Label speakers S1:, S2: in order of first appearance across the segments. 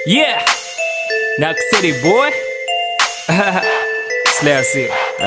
S1: Yeah, Knock City boy. Slayer C.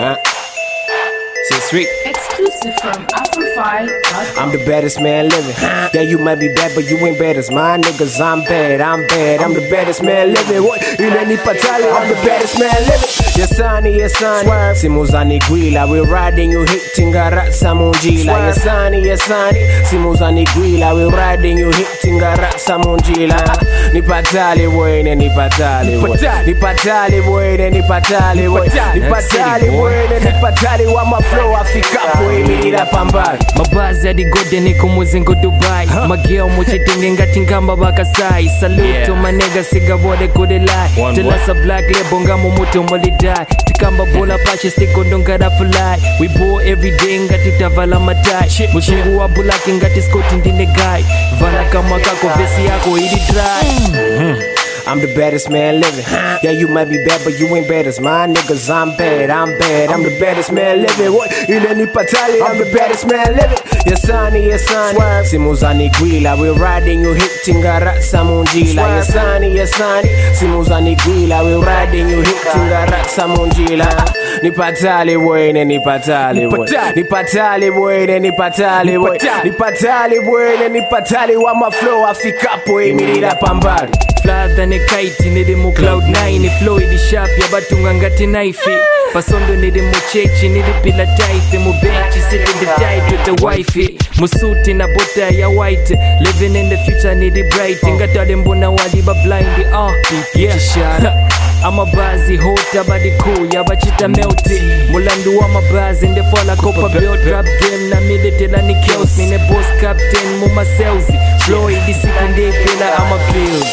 S1: Street.
S2: Exclusive from Afrofi.com.
S3: I'm the baddest man living. Yeah, you might be bad, but you ain't bad as my niggas. I'm bad. I'm the baddest man living. What? Ileni Patali, I'm the baddest man living. Yesani, Simuzani Gwila. We riding you hitting Garatsa Munjila. Yesani, Simuzani Gwila. We riding you hitting Garatsa Munjila. Nipatali boy, nipatali boy. Nipatali boy, nipatali boy. Nipatali boy, nipatali wa maflow afikapo imirira pambali.
S1: Mabazi adi gode niko muzingo Dubai. Mageo muchitinge ngati ngamba bakasai. Salute my nigga siga bode kude lie. Telasa black label ngamo muto molidai. Tikamba bola pache stiko ndongara fly. We bore every day ngati tavala matai. Mushungu wa bulaki ngati skoti ndine guy. Vala kama kako vesi yako ili dry.
S3: I'm the baddest man living. Yeah, you might be bad, but you ain't bad as my niggas. I'm bad. I'm the baddest man living. What? Ileni Patali, I'm the baddest man living. Yesani, Simuzani Gwila. We riding you hitting Garatsa Munjila. Yesani, Simuzani Gwila. We riding you hitting Garatsa Munjila. Nipatali boy, nipatali boy. Nipatali boy, nipatali boy. Nipatali boy, nipatali wa maflow afikapo imirira pambali.
S1: Fly than a kite, need mo cloud 9. If flow idi sharp, ya batunga ngati knife. Pasondo need mo chechi, need pila tight. Mo bench, sit in the tight with the wifey. Mo suit in a bota ya white. Living in the future, need it bright. Ngata dem bona wadi ba blind. Yeah, shut up. I'm a bazi, hot body cool, yabachita melty. Mulandu wa mabazi, nde fola kopa build rap game. Na milite na nikels, mine boss captain, muma selzi. Flow idi sikinde pila, I'm a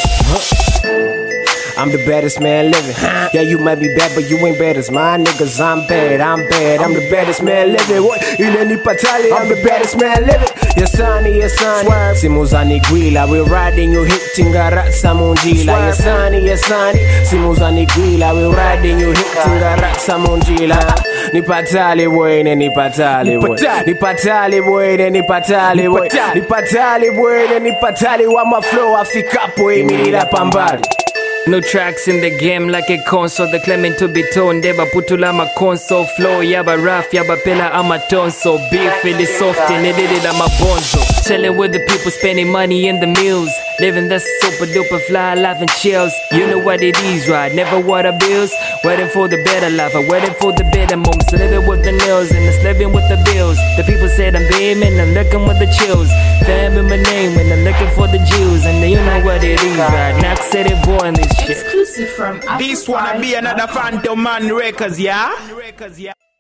S1: pills.
S3: I'm the baddest man living. Yeah, you might be bad, but you ain't bad as my niggas. I'm bad. I'm the baddest man living. What? Ileni Patali, I'm the baddest man living. Yesani, Simuzani Gwila. We riding you hitting Garatsa Munjila. Yesani, Simuzani Gwila. We riding you hitting Garatsa Munjila. Nipatali boy, nipatali boy. Nipatali boy, nipatali boy. Nipatali boy, nipatali wa maflow afikapo imirira pambali.
S1: No tracks in the game like a console. The claiming to be toned. Deba putula ma console flow. Yaba rough, yaba pela ama tonso. Beef really soft and it did ama bonzo. Chilling with the people spending money in the meals. Living the super duper fly life and chills. You know what it is, right? Never water bills. Waiting for the better life, I'm waiting for the better moments. Living with the nails and it's living with the bills. The people said I'm beaming, I'm looking with the chills. Fam in my name and I'm looking for the Jews. And you know what it is, right? Knock City boy in this shit.
S2: Exclusive from Afrofi.com.
S4: This wanna be another Phantom Man records, yeah?